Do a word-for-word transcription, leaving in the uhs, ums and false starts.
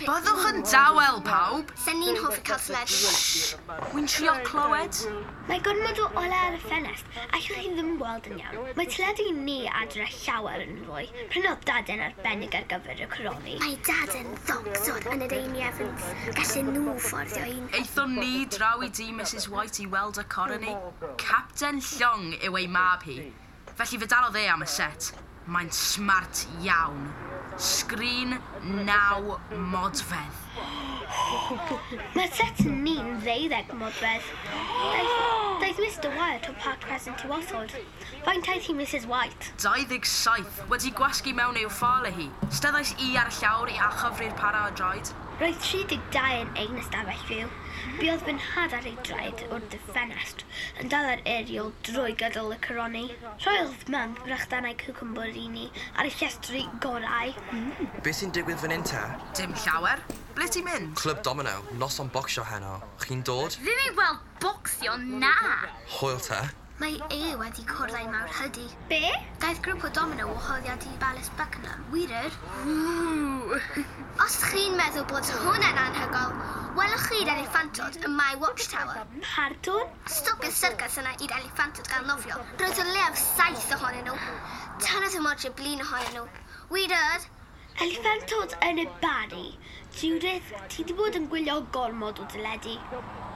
Byddwch yn dawel, pawb. Sa'n ni'n hoffi cael sled. Wy'n trio clywed. Mae gormod o ole ar y ffenest, allwch chi ddim gweld yn iawn. Mae teledu ni adre llawer yn fwy. Prynodd dad yn arbennig ar gyfer y coroni. Mae dad yn ddoctor yn y Deini Evans. Gallen nhw fforddio un. Eithon ni draw i di Missus White i weld y coroni. Capten Llong yw ei mab hi. Felly fe dalodd e am y set. Mae'n smart iawn. Sgrin naw modfedd. Mae'r set ni'n ddeuddeg modfedd. Daeth, daeth Mister Wyatt o Park Crescent i wasod. Faint aeth hi Missus White? Dauddeg saith wedi gwasgu mewn i'w ffale hi. Steddais i ar y llawr i achafri'r para o droed. Roedd tri deg dau yn ein ystafell fyw. Buodd fy nhad ar ei draed wrth y ffenest yn dal ar eriol drwy gydol y coroni. Roedd mam brachdanau cwcwmborini ar ei llestri gorau. Beth sy'n digwydd fan hyn te? Dim llawer. Ble ti'n mynd? Clwb Domino, noson bocsio heno. Chi'n dod? Ddim ei weld bocsio na. Hwyl te? Mae e wedi cwrdd mawr hydi. Be? Daeth grŵp o domino o hoddiad i Balis Buckingham. Wired? Os chi'n meddwl bod hwn yn anhygol, welwch chi'r eliffantod y My Watchtower. Pardwn? Stop y syrgas yna i'r eliffantod gael nofio. Roedd o leaf saith ohonyn nhw. Tan oedd y modrio blin ohonyn nhw. Wired? Eliffantod yn y bari. Judith, ti wedi bod yn gwylio gormod o dyledu.